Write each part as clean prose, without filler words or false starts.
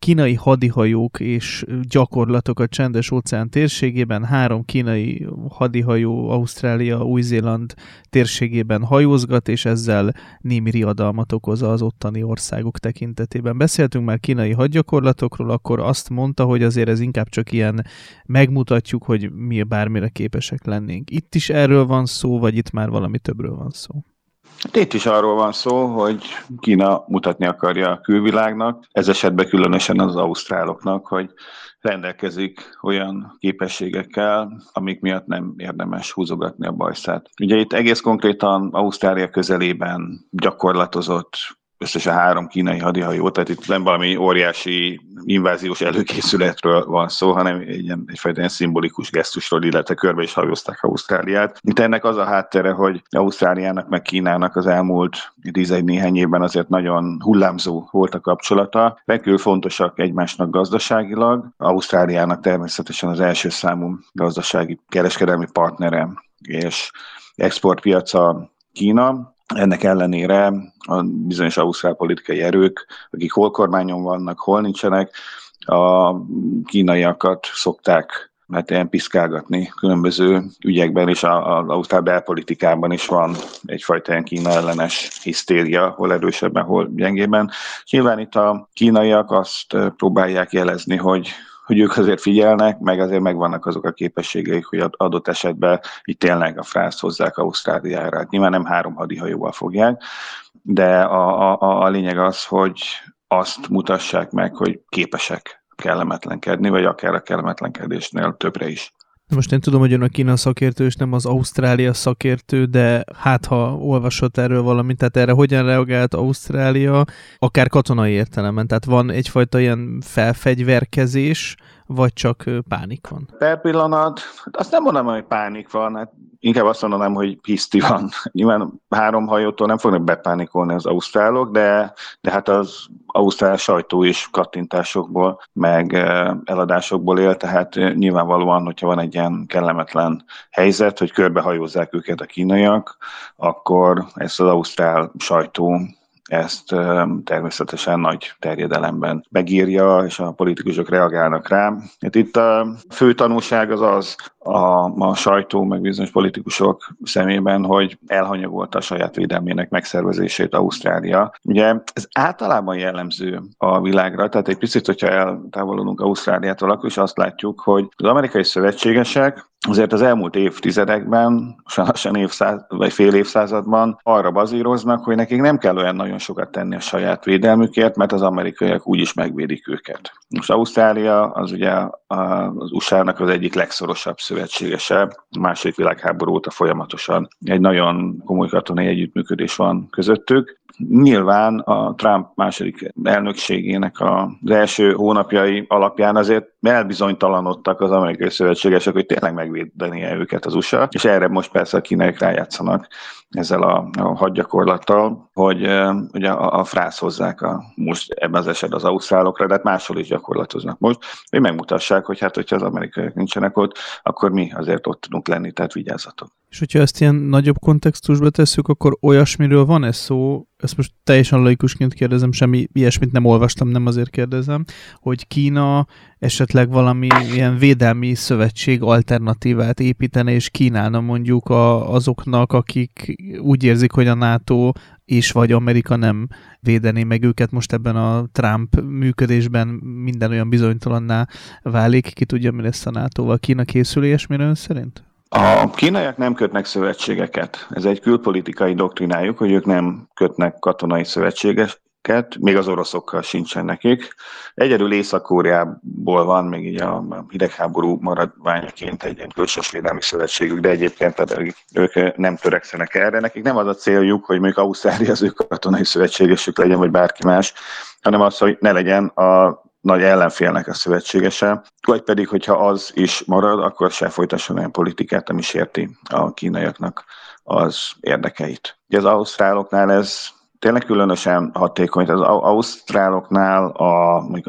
kínai hadihajók és gyakorlatok a Csendes-óceán térségében, 3 kínai hadihajó Ausztrália, Új-Zéland térségében hajózgat, és ezzel némi riadalmat okoz az ottani országok tekintetében. Beszéltünk már kínai hadgyakorlatokról, akkor azt mondta, hogy azért ez inkább csak ilyen megmutatjuk, hogy mi bármire képesek lennénk. Itt is erről van szó, vagy itt már valami többről van szó? Itt is arról van szó, hogy Kína mutatni akarja a külvilágnak, ez esetben különösen az ausztráloknak, hogy rendelkezik olyan képességekkel, amik miatt nem érdemes húzogatni a bajszát. Ugye itt egész konkrétan Ausztrália közelében gyakorlatozott összesen 3 kínai hadihajó, tehát itt nem valami óriási inváziós előkészületről van szó, hanem egyfajta ilyen szimbolikus gesztusról, illetve körbe is hajózták Ausztráliát. Itt ennek az a háttere, hogy Ausztráliának meg Kínának az elmúlt 11 néhány évben azért nagyon hullámzó volt a kapcsolata. Rendkívül fontosak egymásnak gazdaságilag. Ausztráliának természetesen az első számú gazdasági kereskedelmi partnere és exportpiaca Kína. Ennek ellenére a bizonyos ausztrál politikai erők, akik hol kormányon vannak, hol nincsenek, a kínaiakat szokták ilyen piszkálgatni különböző ügyekben, és az ausztrál belpolitikában is van egyfajta ilyen Kína ellenes hisztéria, hol erősebben, hol gyengében. És nyilván itt a kínaiak azt próbálják jelezni, hogy ők azért figyelnek, meg azért megvannak azok a képességeik, hogy adott esetben itt tényleg a frászt hozzák Ausztráliára. Nyilván nem 3 hadihajóval fogják, de a lényeg az, hogy azt mutassák meg, hogy képesek kellemetlenkedni, vagy akár a kellemetlenkedésnél többre is. Most én tudom, hogy ön a Kína szakértő, és nem az Ausztrália szakértő, de hát ha olvasott erről valamit, tehát erre hogyan reagált Ausztrália, akár katonai értelemben? Tehát van egyfajta ilyen felfegyverkezés, vagy csak pánik van? Per pillanat, azt nem mondanám, hogy pánik van, hát inkább azt mondanám, hogy hiszti van. Nyilván 3 hajótól nem fognak bepánikolni az ausztrálok, de hát az ausztrál sajtó is kattintásokból, meg eladásokból él, tehát nyilvánvalóan, hogyha van egy ilyen kellemetlen helyzet, hogy körbehajózzák őket a kínaiak, akkor ezt az ausztrál sajtó ezt természetesen nagy terjedelemben megírja, és a politikusok reagálnak rá. Hát itt a fő tanulság az a sajtó, meg bizonyos politikusok szemében, hogy elhanyagolta a saját védelmének megszervezését Ausztrália. Ugye ez általában jellemző a világra, tehát egy picit, hogyha eltávolodunk Ausztráliától, akkor is azt látjuk, hogy az amerikai szövetségesek azért az elmúlt évtizedekben, lassan vagy fél évszázadban arra bazíroznak, hogy nekik nem kell olyan nagyon sokat tenni a saját védelmükért, mert az amerikaiak úgyis megvédik őket. Most Ausztrália az ugye az USA-nak az egyik legszorosabb szövetségese, a második világháború óta folyamatosan egy nagyon komoly katonai együttműködés van közöttük. Nyilván a Trump második elnökségének az első hónapjai alapján azért elbizonytalanodtak az amerikai szövetségesek, hogy tényleg megvédenie őket az USA, és erre most persze a kínaiak rájátszanak ezzel a hadgyakorlattal, hogy ugye a frász hozzák most ebben az esetben az ausztrálokra, de hát máshol is gyakorlatoznak most, hogy megmutassák, hogy hát, hogyha az amerikaiak nincsenek ott, akkor mi azért ott tudunk lenni, tehát vigyázzatok. És hogyha ezt ilyen nagyobb kontextusba tesszük, akkor olyasmiről van ez szó, ezt most teljesen laikusként kérdezem, semmi ilyesmit nem olvastam, nem azért kérdezem, hogy Kína esetleg valami ilyen védelmi szövetség alternatívát építene, és kínálna mondjuk azoknak, akik úgy érzik, hogy a NATO és vagy Amerika nem védené meg őket. Most ebben a Trump működésben minden olyan bizonytalanná válik, ki tudja, mi lesz a NATO-val. Kína készül ilyesmire ön szerint? A kínaiak nem kötnek szövetségeket. Ez egy külpolitikai doktrinájuk, hogy ők nem kötnek katonai szövetségeket, még az oroszokkal sincsen nekik. Egyedül Észak-Koreából van még így a hidegháború maradványaként egy külsős védelmi szövetségük, de egyébként ők nem törekszenek erre. Nekik nem az a céljuk, hogy mondjuk Ausztrália az ő katonai szövetségesük legyen, vagy bárki más, hanem az, hogy ne legyen a nagy ellenfélnek a szövetségese, vagy pedig, hogyha az is marad, akkor se folytasson olyan politikát, ami sérti a kínaiaknak az érdekeit. Ugye az ausztráloknál ez tényleg különösen hatékony. Az ausztráloknál a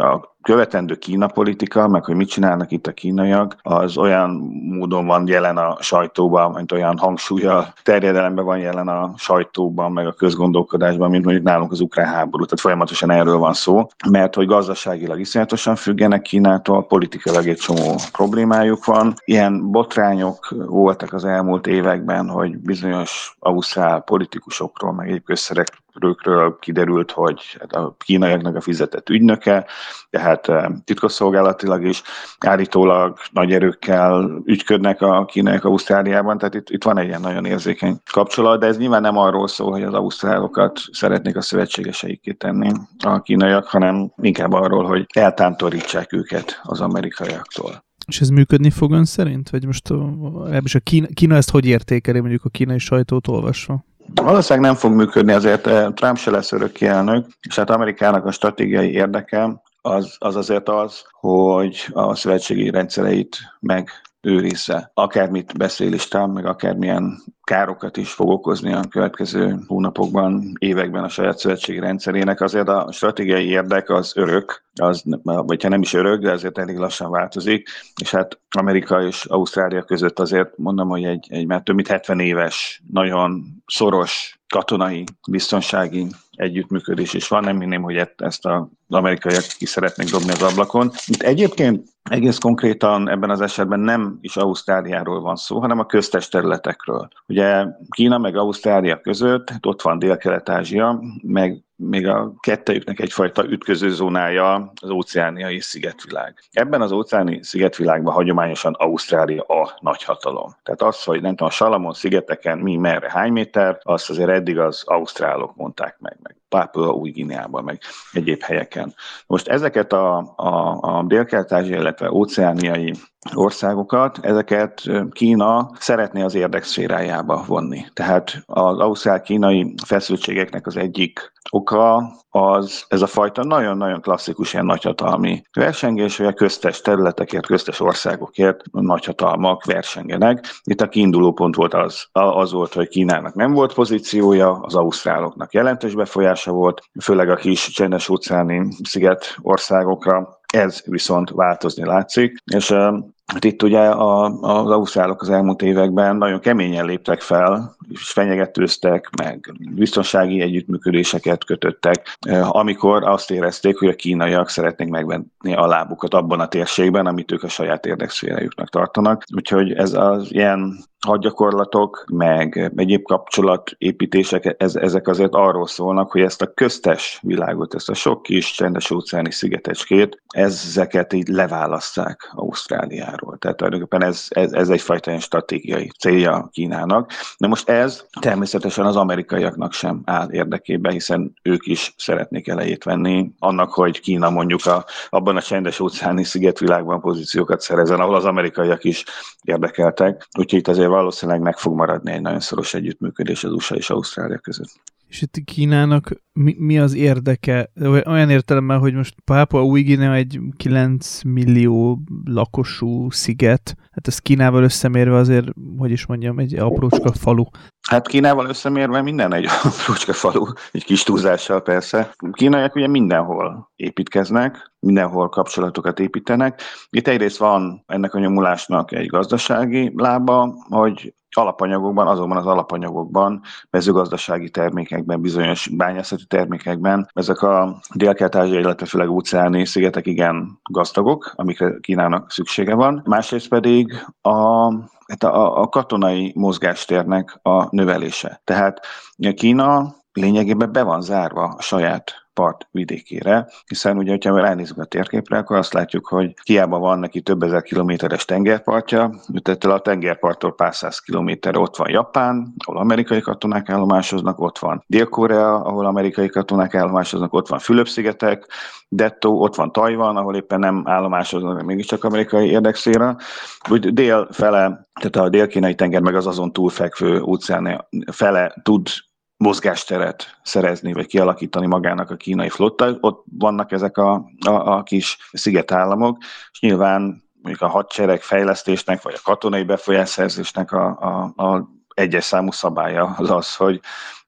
követendő Kína politika, meg hogy mit csinálnak itt a kínaiak, az olyan módon van jelen a sajtóban, mint olyan hangsúllyal, terjedelemben van jelen a sajtóban, meg a közgondolkodásban, mint mondjuk nálunk az ukrán háború. Tehát folyamatosan erről van szó, mert hogy gazdaságilag iszonyatosan függenek Kínától, politikailag egy csomó problémájuk van. Ilyen botrányok voltak az elmúlt években, hogy bizonyos ausztrál politikusokról, meg egyéb közszereplőkről kiderült, hogy a kínaiaknak a fizetett ügynöke, tehát titkosszolgálatilag is állítólag nagy erőkkel ügyködnek a kínaiak Ausztráliában, tehát itt van egy ilyen nagyon érzékeny kapcsolat, de ez nyilván nem arról szól, hogy az ausztrálokat szeretnék a szövetségeseikké tenni a kínaiak, hanem inkább arról, hogy eltántorítsák őket az amerikaiaktól. És ez működni fog ön szerint? Vagy most a Kína ezt hogy értékeli, mondjuk a kínai sajtót olvasva? Valószínűleg nem fog működni, azért Trump se lesz örökké elnök, és hát Amerikának a stratégiai érdeke az azért az, hogy a szövetségi rendszereit megőrizze. Akármit beszél is Trump, meg akármilyen károkat is fog okozni a következő hónapokban, években a saját szövetségi rendszerének, azért a stratégiai érdek az örök, vagy ha nem is örök, de azért elég lassan változik, és hát Amerika és Ausztrália között azért mondom, hogy egy már több mint 70 éves, nagyon szoros katonai, biztonsági együttműködés is van, nem hinném, hogy ezt az amerikaiak ki szeretnék dobni az ablakon. Itt egyébként egész konkrétan ebben az esetben nem is Ausztráliáról van szó, hanem a köztes területekről. Ugye Kína meg Ausztrália között ott van Dél-Kelet-Ázsia, meg még a kettejüknek egyfajta ütközőzónája az óceániai szigetvilág. Ebben az óceáni szigetvilágban hagyományosan Ausztrália a nagyhatalom. Tehát az, hogy nem tudom, a Salamon-szigeteken mi merre hány méter, azt azért eddig az ausztrálok mondták meg Pápua Új-Guineában, meg egyéb helyeken. Most ezeket a Dél-Kelet-ázsiai, illetve óceániai országokat, ezeket Kína szeretné az érdekszférájába vonni. Tehát az ausztrál-kínai feszültségeknek az egyik oka az ez a fajta nagyon-nagyon klasszikus ilyen nagyhatalmi versengés, hogy a köztes területekért, köztes országokért nagyhatalmak versengenek. Itt a kiinduló pont volt az volt, hogy Kínának nem volt pozíciója, az ausztráloknak jelentős befolyása volt, főleg a kis csendes-óceáni sziget országokra. Ez viszont változni látszik, és hát itt ugye az ausztrálok az elmúlt években nagyon keményen léptek fel, és fenyegetőztek, meg biztonsági együttműködéseket kötöttek, amikor azt érezték, hogy a kínaiak szeretnék megvenni a lábukat abban a térségben, amit ők a saját érdekszférájuknak tartanak. Úgyhogy ez az ilyen hadgyakorlatok, meg egyéb kapcsolatépítések, ezek azért arról szólnak, hogy ezt a köztes világot, ezt a sok kis csendes-óceáni szigetecskét, ezeket így leválasszák Ausztráliáról. Tehát tulajdonképpen ez egyfajta ilyen stratégiai célja Kínának. De most ez természetesen az amerikaiaknak sem áll érdekében, hiszen ők is szeretnék elejét venni annak, hogy Kína mondjuk abban a csendes-óceáni szigetvilágban pozíciókat szerezzen, ahol az amerikaiak is érdekeltek. Úgyhogy itt azért valószínűleg meg fog maradni egy nagyon szoros együttműködés az USA és Ausztrália között. És itt Kínának mi az érdeke? Olyan értelemben, hogy most Pápua Új-Guinea egy 9 millió lakosú sziget. Hát ez Kínával összemérve azért, hogy is mondjam, egy aprócska falu. Hát Kínával összemérve minden egy aprócska falu, egy kis túlzással persze. Kínaiak ugye mindenhol építkeznek, mindenhol kapcsolatokat építenek. Itt egyrészt van ennek a nyomulásnak egy gazdasági lába, hogy alapanyagokban, azonban az alapanyagokban, mezőgazdasági termékekben, bizonyos bányászati termékekben, ezek a Dél-Kelet-ázsiai, illetve főleg óceáni szigetek igen gazdagok, amikre Kínának szüksége van. Másrészt pedig a katonai mozgástérnek a növelése. Tehát Kína lényegében be van zárva a saját partvidékére, hiszen ugye, hogyha ránézünk a térképre, akkor azt látjuk, hogy hiába van neki több ezer kilométeres tengerpartja, ettől a tengerparttól pár száz kilométerre ott van Japán, ahol amerikai katonák állomásoznak, ott van Dél-Korea, ahol amerikai katonák állomásoznak, ott van Fülöp-szigetek, dettó, ott van Tajvan, ahol éppen nem állomásoznak, mégiscsak amerikai érdekszféra. Úgy dél fele, tehát a dél-kínai tenger meg az azon túlfekvő óceán fele tud mozgásteret szerezni, vagy kialakítani magának a kínai flotta. Ott vannak ezek a kis szigetállamok, és nyilván mondjuk a hadsereg fejlesztésnek, vagy a katonai befolyásszerzésnek a egyes számú szabálya az az, hogy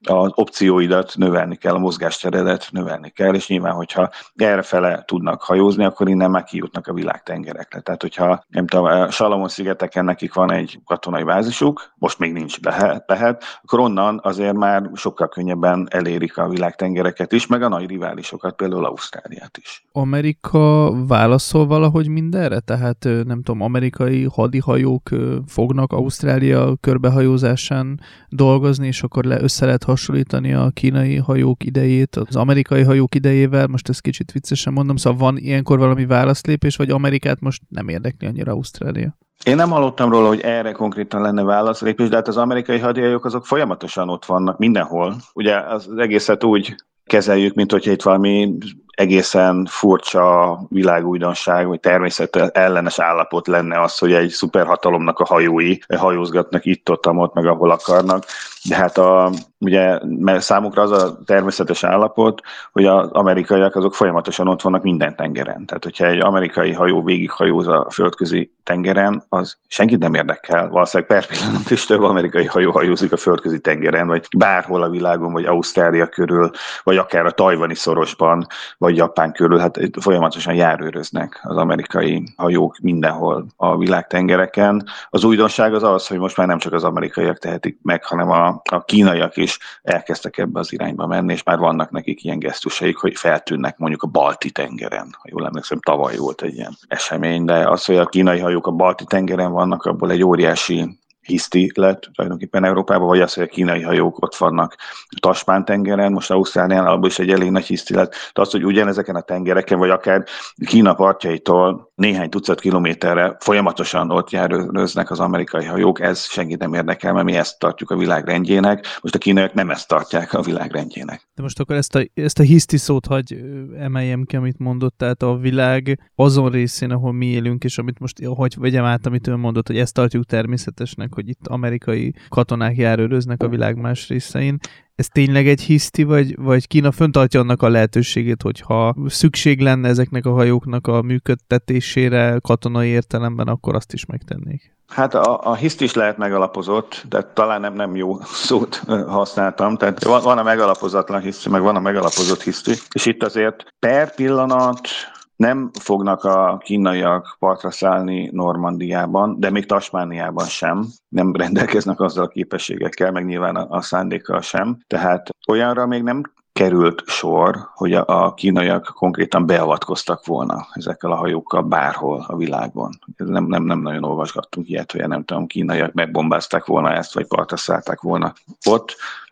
az opcióidat növelni kell, a mozgásteredet növelni kell, és nyilván, hogyha errefele tudnak hajózni, akkor innen már kijutnak a világtengerekre. Tehát, hogyha nem tudom, a Salamon-szigeteken nekik van egy katonai bázisuk, most még nincs, lehet, akkor onnan azért már sokkal könnyebben elérik a világtengereket is, meg a nagy riválisokat, például Ausztráliát is. Amerika válaszol valahogy mindenre? Tehát nem tudom, amerikai hadihajók fognak Ausztrália körbehajózásán dolgozni, és akkor össze lehet hasonlítani a kínai hajók idejét az amerikai hajók idejével, most ezt kicsit viccesen mondom, szóval van ilyenkor valami válaszlépés, vagy Amerikát most nem érdekli annyira Ausztrália? Én nem hallottam róla, hogy erre konkrétan lenne válaszlépés, de hát az amerikai hadihajók azok folyamatosan ott vannak mindenhol. Ugye az egészet úgy kezeljük, mint hogyha itt valami egészen furcsa világújdonság, vagy természet ellenes állapot lenne az, hogy egy szuperhatalomnak a hajói hajózgatnak itt-ott, meg ahol akarnak. De hát ugye mert számukra az a természetes állapot, hogy az amerikaiak azok folyamatosan ott vannak minden tengeren. Tehát, hogyha egy amerikai hajó végighajóz a földközi tengeren, az senkit nem érdekel. Valószínűleg per pillanat is több amerikai hajó hajózik a földközi tengeren, vagy bárhol a világon, vagy Ausztrália körül, vagy akár a tajvani szorosban, vagy Japán körül, hát folyamatosan járőröznek az amerikai hajók mindenhol a világtengereken. Az újdonság az az, hogy most már nem csak az amerikaiak tehetik meg, hanem a kínaiak is elkezdtek ebbe az irányba menni, és már vannak nekik ilyen gesztusaik, hogy feltűnnek mondjuk a Balti-tengeren. Ha jól emlékszem, tavaly volt egy ilyen esemény, de az, hogy a kínai hajók a Balti-tengeren vannak, abból egy óriási hiszti lett tulajdonképpen Európában, vagy az, hogy a kínai hajók ott vannak a Taspán-tengeren, most Ausztrálián, abból is egy elég nagy hiszti lett. De az, hogy ugyanezeken a tengereken, vagy akár Kína partjaitól néhány tucat kilométerre folyamatosan ott járőröznek az amerikai hajók, ez senkit nem érdekel, mert mi ezt tartjuk a világrendjének. Most a kínaiak nem ezt tartják a világrendjének. De most akkor ezt a hiszti szót hagy emeljem ki, amit mondott, tehát a világ azon részén, ahol mi élünk, és amit most hogy vegyem át, amit ő mondott, hogy ezt tartjuk természetesnek, hogy itt amerikai katonák járőröznek a világ más részein. Ez tényleg egy hiszti, vagy Kína fenntartja annak a lehetőségét, hogyha szükség lenne ezeknek a hajóknak a működtetésére katonai értelemben, akkor azt is megtennék? Hát a hiszt is lehet megalapozott, de talán nem jó szót használtam. Tehát van a megalapozatlan hiszti, meg van a megalapozott hiszti. És itt azért per pillanat nem fognak a kínaiak partra szállni Normandiában, de még Tasmániában sem. Nem rendelkeznek azzal a képességekkel, meg nyilván a szándékkal sem. Tehát olyanra még nem került sor, hogy a kínaiak konkrétan beavatkoztak volna ezekkel a hajókkal bárhol a világon. Nem nagyon olvasgattunk ilyet, hogy nem tudom, kínaiak megbombázták volna ezt, vagy partra szállták volna ott.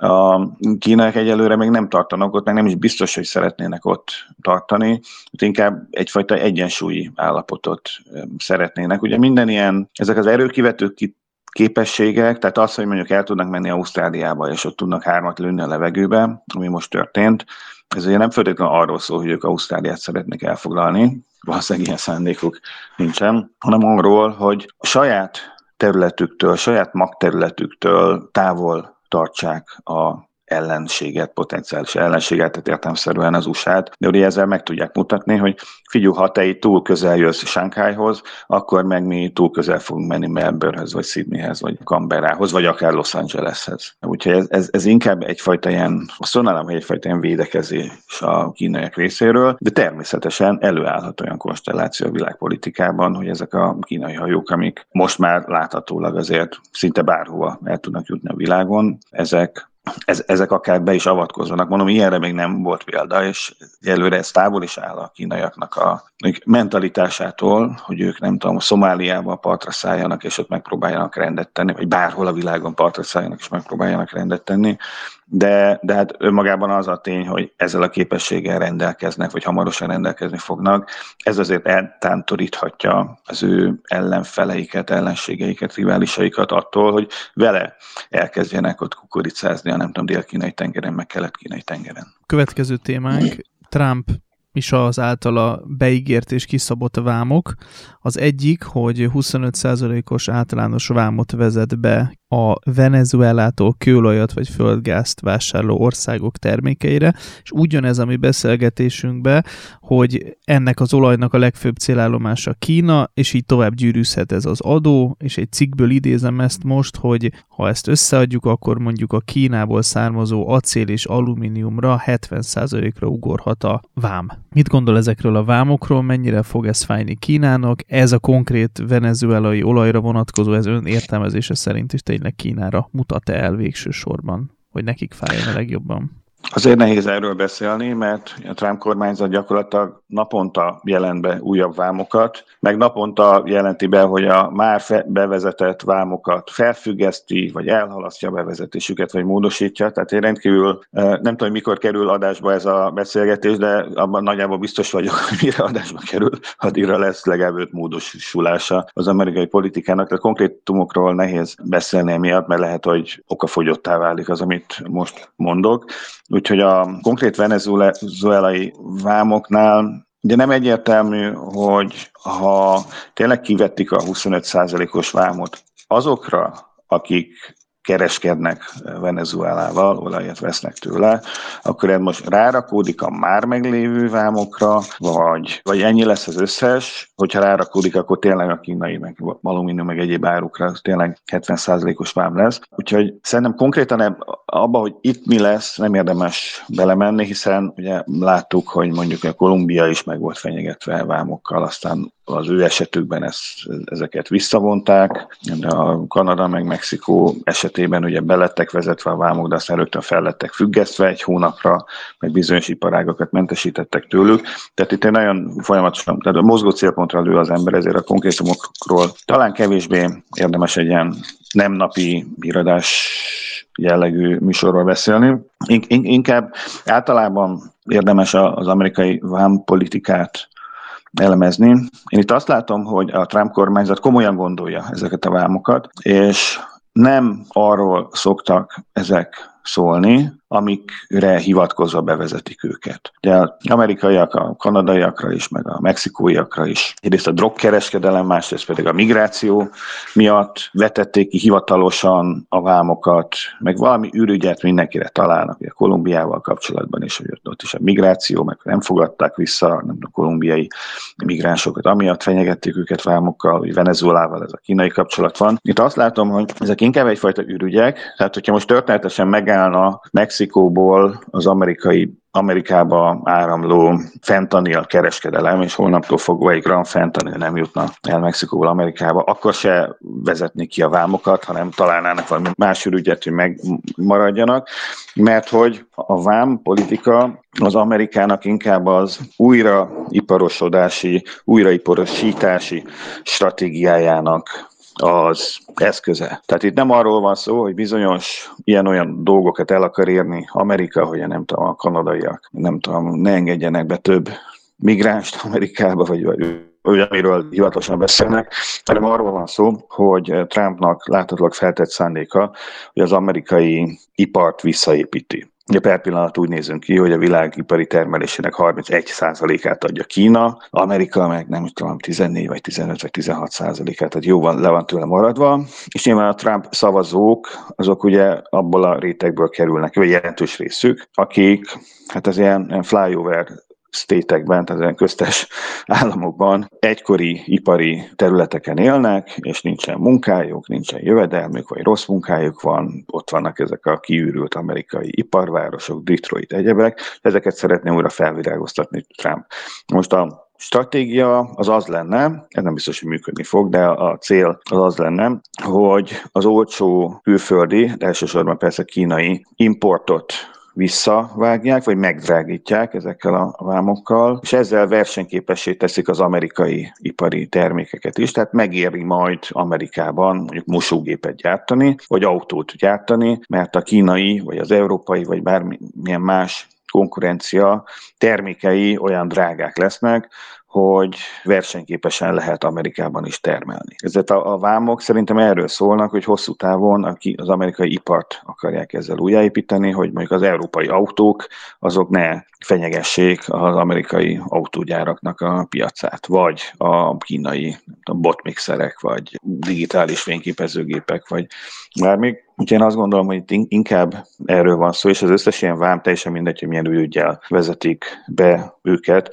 A kínaiak egyelőre még nem tartanak ott, meg nem is biztos, hogy szeretnének ott tartani. Inkább egyfajta egyensúlyi állapotot szeretnének. Ugye minden ilyen, ezek az erőkivető képességek, tehát az, hogy mondjuk el tudnak menni Ausztráliába, és ott tudnak 3-at lőni a levegőbe, ami most történt, ez ugye nem feltétlenül arról szól, hogy ők Ausztráliát szeretnék elfoglalni, valószínűleg ilyen szándékuk nincsen, hanem arról, hogy a saját területüktől, saját magterületüktől távol tartsák a ellenséget, potenciális ellenséget, tehát értelemszerűen az USA-t, de ugye ezzel meg tudják mutatni, hogy figyelj, ha te itt túl közel jössz Shanghaihoz, akkor meg mi túl közel fogunk menni Melbournehöz, vagy Sydneyhez, vagy Canberrához, vagy akár Los Angeleshez. Úgyhogy ez inkább egyfajta ilyen, azt mondanám, hogy egyfajta ilyen védekezés a kínaiak részéről, de természetesen előállhat olyan konstelláció a világpolitikában, hogy ezek a kínai hajók, amik most már láthatólag azért szinte bárhova el tudnak jutni a világon, ezek akár be is avatkozzanak. Mondom, ilyenre még nem volt példa, és előre ez távol is áll a kínaiaknak a mentalitásától, hogy ők nem tudom, Szomáliába partra szálljanak, és ott megpróbáljanak rendet tenni, vagy bárhol a világon partra szálljanak, és megpróbáljanak rendet tenni. De hát önmagában az a tény, hogy ezzel a képességgel rendelkeznek, vagy hamarosan rendelkezni fognak, ez azért eltántoríthatja az ő ellenfeleiket, ellenségeiket, riválisaikat attól, hogy vele elkezdjenek ott kukoricázni a nem tudom, dél-kínai tengeren, meg kelet-kínai tengeren. Következő témánk, Trump is az általa beígért és kiszabott vámok. Az egyik, hogy 25%-os általános vámot vezet be a Venezuelától kőolajat vagy földgázt vásárló országok termékeire, és ugyanez a mi beszélgetésünkben, hogy ennek az olajnak a legfőbb célállomása Kína, és így tovább gyűrűzhet ez az adó, és egy cikkből idézem ezt most, hogy ha ezt összeadjuk, akkor mondjuk a Kínából származó acél és alumíniumra 70%-ra ugorhat a vám. Mit gondol ezekről a vámokról, mennyire fog ez fájni Kínának? Ez a konkrét venezuelai olajra vonatkozó, ez ön értelmezése szerint is tényleg Kínára mutat-e el végső sorban, hogy nekik fájjon a legjobban? Azért nehéz erről beszélni, mert a Trump kormányzat gyakorlatilag naponta jelent be újabb vámokat, meg naponta jelenti be, hogy a már bevezetett vámokat felfüggeszti, vagy elhalasztja a bevezetésüket, vagy módosítja. Tehát én rendkívül nem tudom, mikor kerül adásba ez a beszélgetés, de abban nagyjából biztos vagyok, hogy mire adásba kerül, addigra lesz legalább 5 módosulása az amerikai politikának. Tehát konkrétumokról nehéz beszélni emiatt, mert lehet, hogy okafogyottá válik az, amit most mondok. Úgyhogy a konkrét venezuelai vámoknál ugye nem egyértelmű, hogy ha tényleg kivették a 25%-os vámot azokra, akik kereskednek Venezuelával, olajat vesznek tőle, akkor ez most rárakódik a már meglévő vámokra, vagy ennyi lesz az összes, hogyha rárakódik, akkor tényleg a kínai, meg alumínium, meg egyéb árukra tényleg 70%-os vám lesz. Úgyhogy szerintem konkrétan abba, hogy itt mi lesz, nem érdemes belemenni, hiszen ugye láttuk, hogy mondjuk a Kolumbia is meg volt fenyegetve vámokkal, aztán az ő esetükben ezeket visszavonták, de a Kanada meg Mexikó esetében ugye belettek vezetve a vámok, de aztán rögtön fel lettek függesztve egy hónapra, meg bizonyos iparágakat mentesítettek tőlük. Tehát itt egy nagyon folyamatosan, tehát a mozgó célpontra lő az ember, ezért a konkrétumokról talán kevésbé érdemes egy ilyen nem napi híradás jellegű műsorról beszélni. Inkább általában érdemes az amerikai vámpolitikát elemezni. Én itt azt látom, hogy a Trump kormányzat komolyan gondolja ezeket a vámokat, és nem arról szoktak ezek szólni, amikre hivatkozva bevezetik őket. Ugye az amerikaiak, a kanadaiakra is, meg a mexikóiakra is. Egyrészt a drogkereskedelem, másrészt pedig a migráció miatt vetették ki hivatalosan a vámokat, meg valami ürügyet mindenkire találnak, a Kolumbiával kapcsolatban is, hogy ott is a migráció, meg nem fogadták vissza a kolumbiai migránsokat, amiatt fenyegették őket vámokkal, hogy Venezuelával ez a kínai kapcsolat van. Itt azt látom, hogy ezek inkább egyfajta ürügyek, tehát hogyha most történetesen megállna Mexikóból az Amerikába áramló fentanil kereskedelem, és holnaptól fogva egy gram fentanil nem jutna el Mexikóból Amerikába, akkor se vezetnék ki a vámokat, hanem találnának valami más ürügyet, hogy megmaradjanak, mert hogy a vámpolitika az Amerikának inkább az újraiparosítási stratégiájának az eszköze. Tehát itt nem arról van szó, hogy bizonyos ilyen-olyan dolgokat el akar érni Amerika, hogy nem tudom, a kanadaiak, ne engedjenek be több migránst Amerikába, vagy amiről hivatalosan beszélnek, hanem arról van szó, hogy Trumpnak láthatólag feltett szándéka, hogy az amerikai ipart visszaépíti. Ugye per pillanat úgy nézünk ki, hogy a világ ipari termelésének 31%-át adja Kína, Amerika meg nem tudom, 14 vagy 15 vagy 16%-át, tehát jóval le van tőle maradva, és nyilván a Trump szavazók, azok ugye abból a rétegből kerülnek, vagy jelentős részük, akik hát az ilyen flyover stétekben, tehát olyan köztes államokban egykori ipari területeken élnek, és nincsen munkájuk, nincsen jövedelmük, vagy rossz munkájuk van, ott vannak ezek a kiürült amerikai iparvárosok, Detroit, egyebek, ezeket szeretné újra felvirágoztatni Trump. Most a stratégia az lenne, ez nem biztos, hogy működni fog, de a cél az lenne, hogy az olcsó külföldi, de elsősorban persze kínai importot visszavágják, vagy megdrágítják ezekkel a vámokkal, és ezzel versenyképessé teszik az amerikai ipari termékeket is, tehát megéri majd Amerikában mondjuk mosógépet gyártani, vagy autót gyártani, mert a kínai, vagy az európai, vagy bármilyen más konkurencia termékei olyan drágák lesznek, hogy versenyképesen lehet Amerikában is termelni. Ezért a vámok szerintem erről szólnak, hogy hosszú távon az amerikai ipart akarják ezzel újjáépíteni, hogy mondjuk az európai autók azok ne fenyegessék az amerikai autógyáraknak a piacát, vagy a kínai botmixerek, vagy digitális fényképezőgépek, vagy bármi. Úgyhogy én azt gondolom, hogy inkább erről van szó, és az összes ilyen vám, teljesen mindegy, hogy milyen ügyel vezetik be őket,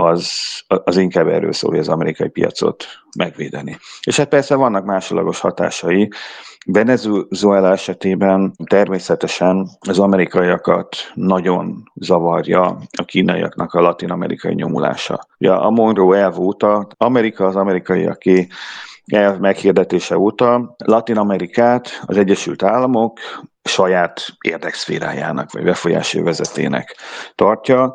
az inkább erről szól, hogy az amerikai piacot megvédeni. És hát persze vannak másodlagos hatásai. Venezuela esetében természetesen az amerikaiakat nagyon zavarja a kínaiaknak a latin-amerikai nyomulása. Ja, a Monroe elv óta Amerika az amerikaiaké elv meghirdetése óta Latin-Amerikát az Egyesült Államok saját érdekszférájának vagy befolyási vezetének tartja,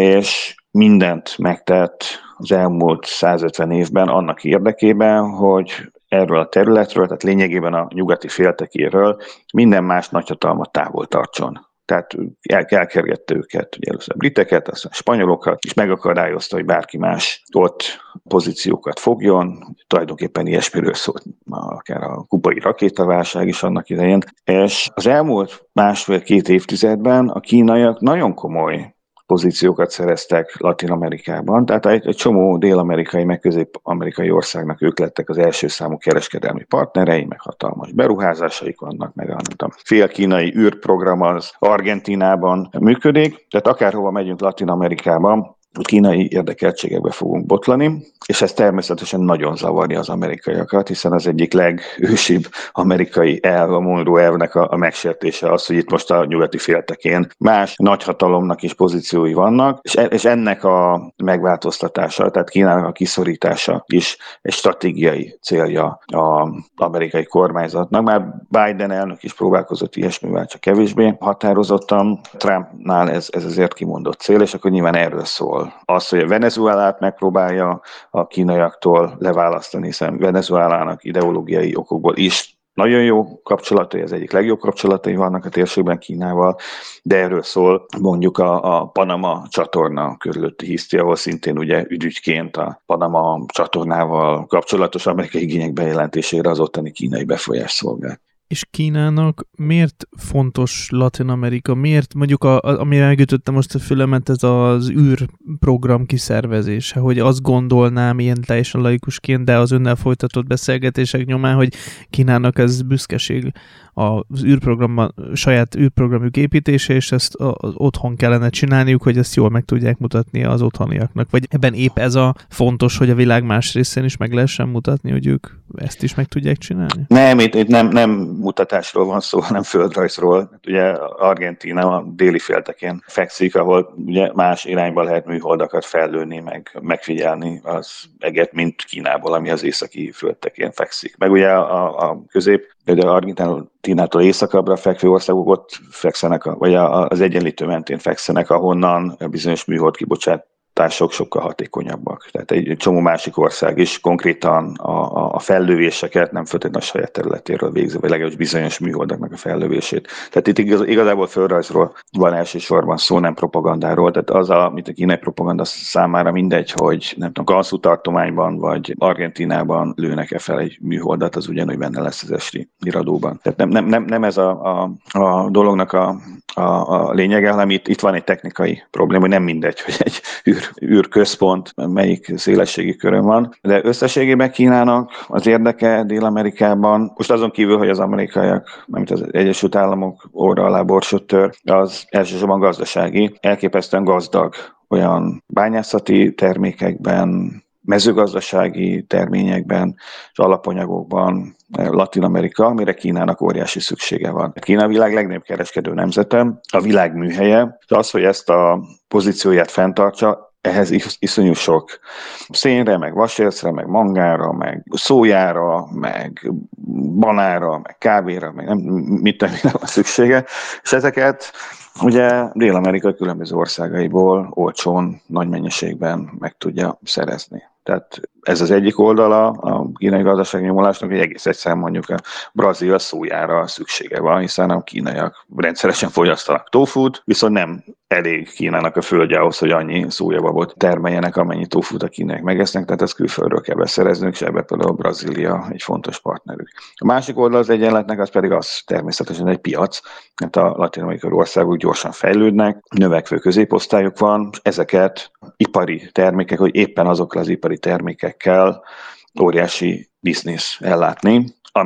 és mindent megtett az elmúlt 150 évben annak érdekében, hogy erről a területről, tehát lényegében a nyugati féltekéről minden más nagyhatalmat távol tartson. Tehát elkergette őket, ugye először a briteket, aztán a spanyolokat, és megakadályozta, hogy bárki más ott pozíciókat fogjon. Tulajdonképpen ilyesmiről szólt akár a kubai rakétaválság is annak idején. És az elmúlt másfél-két évtizedben a kínaiak nagyon komoly pozíciókat szereztek Latin-Amerikában, tehát egy csomó dél-amerikai, meg közép-amerikai országnak ők lettek az első számú kereskedelmi partnerei, meg hatalmas beruházásaik vannak, meg a fél-kínai űrprogram az Argentínában működik, tehát akárhova megyünk Latin-Amerikában, a kínai érdekeltségekbe fogunk botlani, és ez természetesen nagyon zavarja az amerikaiakat, hiszen az egyik legősibb amerikai elv, a Monroe elvnek a megsértése az, hogy itt most a nyugati féltekén más nagyhatalomnak is pozíciói vannak, és ennek a megváltoztatása, tehát Kínának a kiszorítása is egy stratégiai célja az amerikai kormányzatnak. Már Biden elnök is próbálkozott ilyesmivel, csak kevésbé határozottan. Trumpnál ez azért kimondott cél, és akkor nyilván erről szól. Az, hogy a Venezuelát megpróbálja a kínaiaktól leválasztani, hiszen Venezuelának ideológiai okokból is nagyon jó kapcsolatai, az egyik legjobb kapcsolatai vannak a térségben Kínával, de erről szól mondjuk a Panama csatorna körülötti hiszti, ahol szintén ugye ügyként a Panama csatornával kapcsolatos amerikai igények bejelentésére az ottani kínai befolyás szolgált. És Kínának miért fontos Latin-Amerika? Miért mondjuk, amire megütötte most a fülemet, ez az űrprogram kiszervezése, hogy azt gondolnám ilyen teljesen laikusként, de az önnel folytatott beszélgetések nyomán, hogy Kínának ez büszkeség az űrprogramban, saját űrprogramjuk építése, és ezt otthon kellene csinálniuk, hogy ezt jól meg tudják mutatni az otthoniaknak. Vagy ebben épp ez a fontos, hogy a világ más részén is meg lehessen mutatni, hogy ők ezt is meg tudják csinálni? Nem, itt nem mutatásról van szó, hanem földrajzról. Ugye Argentína a déli féltekén fekszik, ahol ugye más irányba lehet műholdakat fellőni, meg megfigyelni az eget, mint Kínából, ami az északi féltekén fekszik. Meg ugye a közép, például Argentínától északabbra fekvő országok ott fekszenek, vagy az egyenlítő mentén fekszenek, ahonnan bizonyos műhold kibocsátások sokkal hatékonyabbak. Tehát egy csomó másik ország is konkrétan a fellövéseket nem feltétlenül a saját területéről végzi, vagy legalábbis bizonyos műholdaknak a fellövését. Tehát itt igazából földrajzról van elsősorban szó, nem propagandáról. Tehát az, amit a kínai propaganda számára mindegy, hogy nem tudom, Gansu tartományban vagy Argentínában lőnek-e fel egy műholdat, az ugyanúgy benne lesz az esti iradóban. Tehát nem ez a dolognak a lényege, hanem itt van egy technikai probléma, hogy nem mindegy, hogy egy űrközpont melyik szélességi körön van. De összességében Kínának az érdeke Dél-Amerikában, most azon kívül, hogy az amerikaiak, mint az Egyesült Államok óra alá borsot tör, az elsősorban gazdasági, elképesztően gazdag olyan bányászati termékekben, mezőgazdasági terményekben és alapanyagokban Latin-Amerika, amire Kínának óriási szüksége van. Kína a világ legnagyobb kereskedő nemzete, a világ műhelye, és az, hogy ezt a pozícióját fenntartsa, ehhez iszonyú sok szénre, meg vasércre, meg mangára, meg szójára, meg banára, meg kávéra, meg mit van szüksége, és ezeket ugye Dél-Amerika különböző országaiból olcsón, nagy mennyiségben meg tudja szerezni. Tehát ez az egyik oldala a kínai gazdaságnyomulásnak, hogy egész egyszerűen mondjuk a brazil szójára szüksége van, hiszen a kínaiak rendszeresen fogyasztanak tófút, viszont nem elég Kínának a földje ahhoz, hogy annyi szójababot termeljenek, amennyi tófut a kínaiak megesznek, tehát ezt külföldről kell beszereznünk, és ebben például Brazília egy fontos partnerük. A másik oldal az egyenletnek az pedig az természetesen egy piac, mert a latin-amerikai országok gyorsan fejlődnek, növekvő középosztályok van, és ezeket ipari termékek, hogy éppen azokkal az ipari termékekkel óriási biznisz ellátni,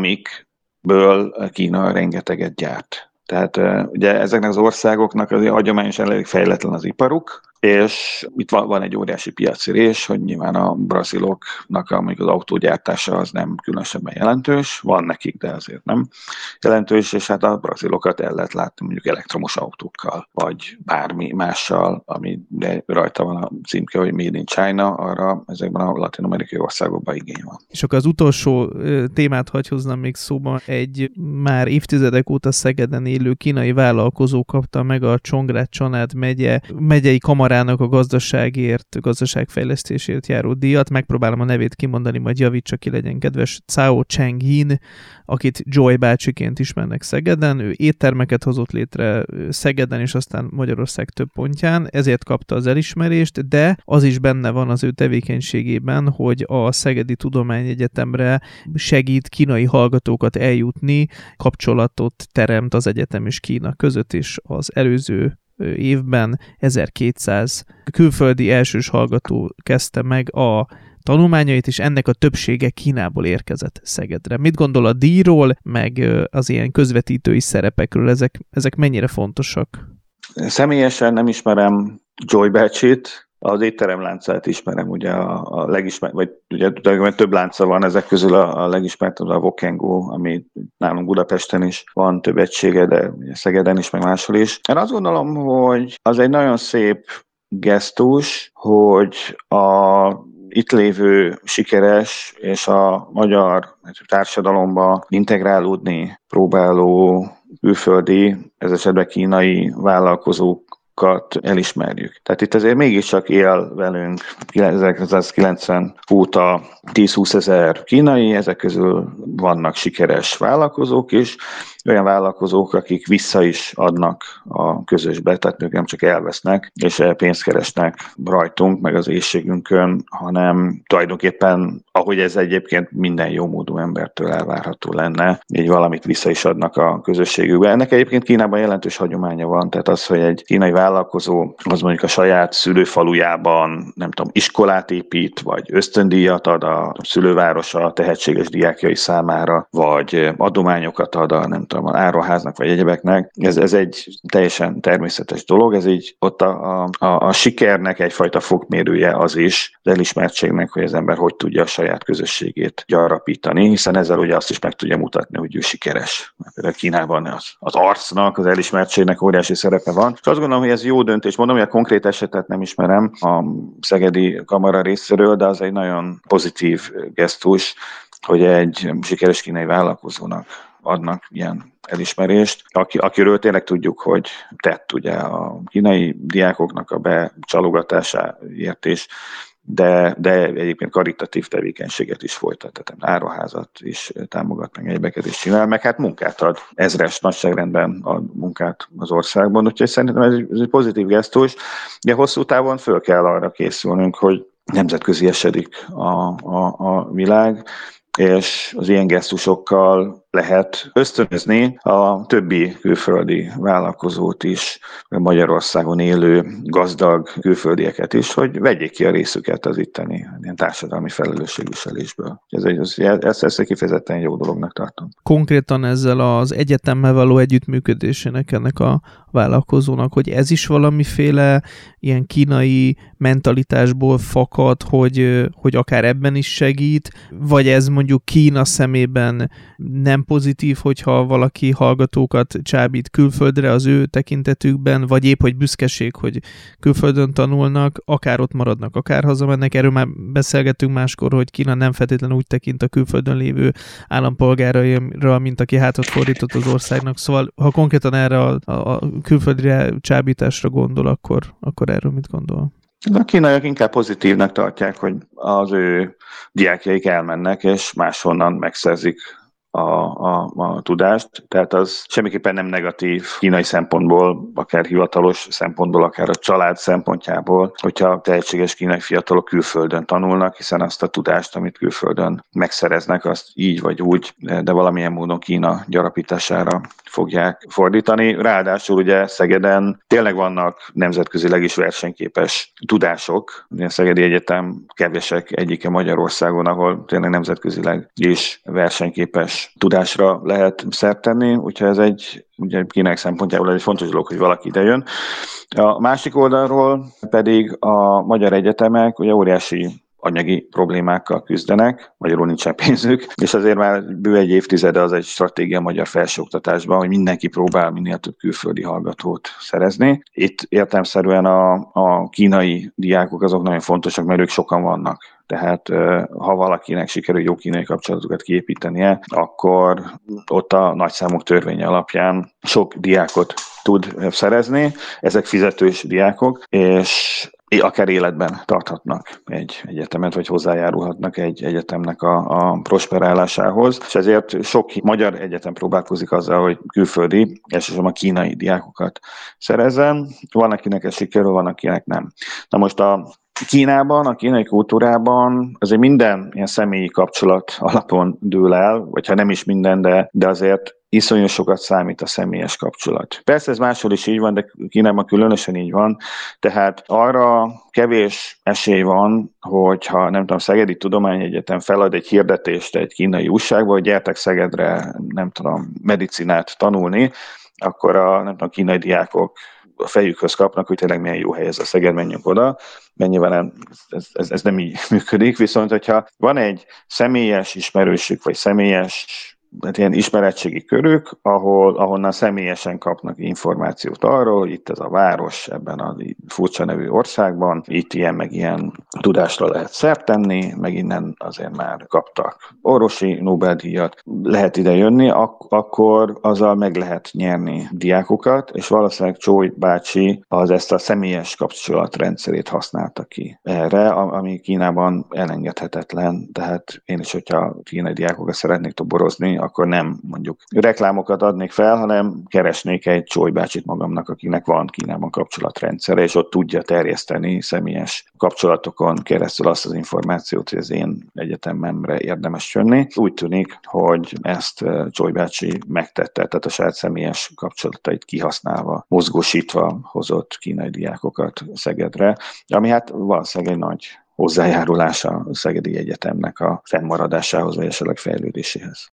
amikből Kína rengeteget gyárt. Tehát ugye ezeknek az országoknak azért hagyományosan elég fejletlen az iparuk, és itt van egy óriási piaci rés, hogy nyilván a braziloknak az autógyártása az nem különösebben jelentős, van nekik, de azért nem jelentős, és hát a brazilokat el lehet látni mondjuk elektromos autókkal, vagy bármi mással, ami de rajta van a címke, hogy Made in China, arra ezekben a latin-amerikai országokban igény van. És akkor az utolsó témát hagy hozzam még szóban, egy már évtizedek óta Szegeden élő kínai vállalkozó kapta meg a Csongrád-Csanád megyei kamarának a gazdaságfejlesztésért járó díjat. Megpróbálom a nevét kimondani, majd javítsa ki, legyen kedves. Cao Cheng-yin, akit Joy bácsiként ismernek Szegeden. Ő éttermeket hozott létre Szegeden, és aztán Magyarország több pontján, ezért kapta az elismerést, de az is benne van az ő tevékenységében, hogy a Szegedi Tudományegyetemre segít kínai hallgatókat eljutni, kapcsolatot teremt az egyetem és Kína között, és az előző évben 1200 külföldi elsős hallgató kezdte meg a tanulmányait, és ennek a többsége Kínából érkezett Szegedre. Mit gondol a díjról, meg az ilyen közvetítői szerepekről? Ezek mennyire fontosak? Személyesen nem ismerem Joy bácsit, az étteremláncát ismerem, ugye a legismert, vagy ugye több lánca van, ezek közül a legismertebb a Vokengo, ami nálunk Budapesten is van több egysége, de Szegeden is, meg máshol is. Én azt gondolom, hogy az egy nagyon szép gesztus, hogy a itt lévő sikeres és a magyar társadalomba integrálódni próbáló külföldi, ez esetben kínai vállalkozók elismerjük. Tehát itt azért mégiscsak él velünk 1990 óta 10-20 ezer kínai, ezek közül vannak sikeres vállalkozók is, olyan vállalkozók, akik vissza is adnak a közösbe, tehát ők nem csak elvesznek, és pénzt keresnek rajtunk, meg az éhségünkön, hanem tulajdonképpen, ahogy ez egyébként minden jómódú embertől elvárható lenne, így valamit vissza is adnak a közösségükbe. Ennek egyébként Kínában jelentős hagyománya van, tehát az, hogy egy kínai vállalkozó az mondjuk a saját szülőfalujában, nem tudom, iskolát épít, vagy ösztöndíjat ad a szülővárosa tehetséges diákjai számára, vagy adományokat ad a nem tudom, a áruháznak vagy egyebeknek. Ez egy teljesen természetes dolog, ez így ott a sikernek egyfajta fokmérője az is, az elismertségnek, hogy az ember hogy tudja a saját közösségét gyarapítani, hiszen ezzel ugye azt is meg tudja mutatni, hogy ő sikeres. Például Kínában az arcnak, az elismertségnek óriási szerepe van. És azt gondolom, hogy ez jó döntés. Mondom, hogy a konkrét esetet nem ismerem a szegedi kamara részéről, de az egy nagyon pozitív gesztus, hogy egy sikeres kínai vállalkozónak adnak ilyen elismerést, akiről tényleg tudjuk, hogy tett ugye a kínai diákoknak a becsalogatásáért is, de egyébként karitatív tevékenységet is folytat, tehát áruházat is támogat, meg egyebeket is csinál, meg hát munkát ad, ezres nagyságrendben ad munkát az országban, úgyhogy szerintem ez egy pozitív gesztus, de hosszú távon föl kell arra készülnünk, hogy nemzetközi esedik a világ, és az ilyen gesztusokkal lehet ösztönözni a többi külföldi vállalkozót is, Magyarországon élő gazdag külföldieket is, hogy vegyék ki a részüket az itteni ilyen társadalmi felelősségviselésből. Ezt kifejezetten jó dolognak tartom. Konkrétan ezzel az egyetemmel való együttműködésének ennek a vállalkozónak, hogy ez is valamiféle ilyen kínai mentalitásból fakad, hogy akár ebben is segít, vagy ez mondjuk Kína szemében nem pozitív, hogyha valaki hallgatókat csábít külföldre az ő tekintetükben, vagy épp, hogy büszkeség, hogy külföldön tanulnak, akár ott maradnak, akár hazamennek. Erről már beszélgettünk máskor, hogy Kína nem feltétlenül úgy tekint a külföldön lévő állampolgáraira, mint aki hátat fordított az országnak. Szóval, ha konkrétan erre a külföldre csábításra gondol, akkor erről mit gondol? A kínaiak inkább pozitívnak tartják, hogy az ő diákjaik elmennek, és máshonnan megszerzik a tudást, tehát az semmiképpen nem negatív kínai szempontból, akár hivatalos szempontból, akár a család szempontjából, hogyha tehetséges kínai fiatalok külföldön tanulnak, hiszen azt a tudást, amit külföldön megszereznek, azt így vagy úgy, de valamilyen módon Kína gyarapítására fogják fordítani. Ráadásul ugye Szegeden tényleg vannak nemzetközileg is versenyképes tudások. A Szegedi Egyetem kevesek egyike Magyarországon, ahol tényleg nemzetközileg is versenyképes tudásra lehet szert tenni, úgyhogy ez ugye Kínák szempontjából egy fontos dolog, hogy valaki idejön. A másik oldalról pedig a magyar egyetemek ugye óriási anyagi problémákkal küzdenek, magyarul nincsen pénzük, és azért már bő egy évtizede az egy stratégia a magyar felsőoktatásban, hogy mindenki próbál minél több külföldi hallgatót szerezni. Itt értelemszerűen a kínai diákok azok nagyon fontosak, mert ők sokan vannak. Tehát ha valakinek sikerül jó kínai kapcsolatokat kiépítenie, akkor ott a nagyszámok törvénye alapján sok diákot tud szerezni. Ezek fizetős diákok, és akár életben tarthatnak egy egyetemet, vagy hozzájárulhatnak egy egyetemnek a prosperálásához. És ezért sok magyar egyetem próbálkozik azzal, hogy külföldi, elsősorban a kínai diákokat szerezzen. Van, akinek ez sikerül, van, akinek nem. Na most a Kínában, a kínai kultúrában azért minden ilyen személyi kapcsolat alapon dől el, vagy ha nem is minden, de azért iszonyú sokat számít a személyes kapcsolat. Persze ez máshol is így van, de Kínában különösen így van, tehát arra kevés esély van, hogyha nem tudom, Szegedi Tudományegyetem felad egy hirdetést egy kínai újságba, hogy gyertek Szegedre, nem tudom, medicinát tanulni, akkor a kínai diákok a fejükhöz kapnak, hogy tényleg milyen jó hely ez a Szeged, menjünk oda. Mennyivel ez nem így működik, viszont hogyha van egy személyes ismerősük, vagy személyes ilyen ismeretségi körök, ahonnan személyesen kapnak információt arról, hogy itt ez a város ebben a furcsa nevű országban, itt ilyen meg ilyen tudásra lehet szert tenni, meg innen azért már kaptak orvosi Nobel-díjat, lehet ide jönni, akkor azzal meg lehet nyerni diákokat, és valószínűleg Csóly bácsi az ezt a személyes kapcsolatrendszerét használta ki erre, ami Kínában elengedhetetlen, tehát én is, hogyha kínai diákokat szeretnék toborozni, akkor nem mondjuk reklámokat adnék fel, hanem keresnék egy Csóly bácsit magamnak, akinek van Kínában kapcsolatrendszere, és ott tudja terjeszteni személyes kapcsolatokon keresztül azt az információt, hogy az én egyetememre érdemes jönni. Úgy tűnik, hogy ezt Csóly bácsi megtette, tehát a saját személyes kapcsolatait kihasználva, mozgósítva hozott kínai diákokat Szegedre, ami hát valószínűleg egy nagy hozzájárulása a Szegedi Egyetemnek a fennmaradásához, vagy esetleg fejlődéséhez.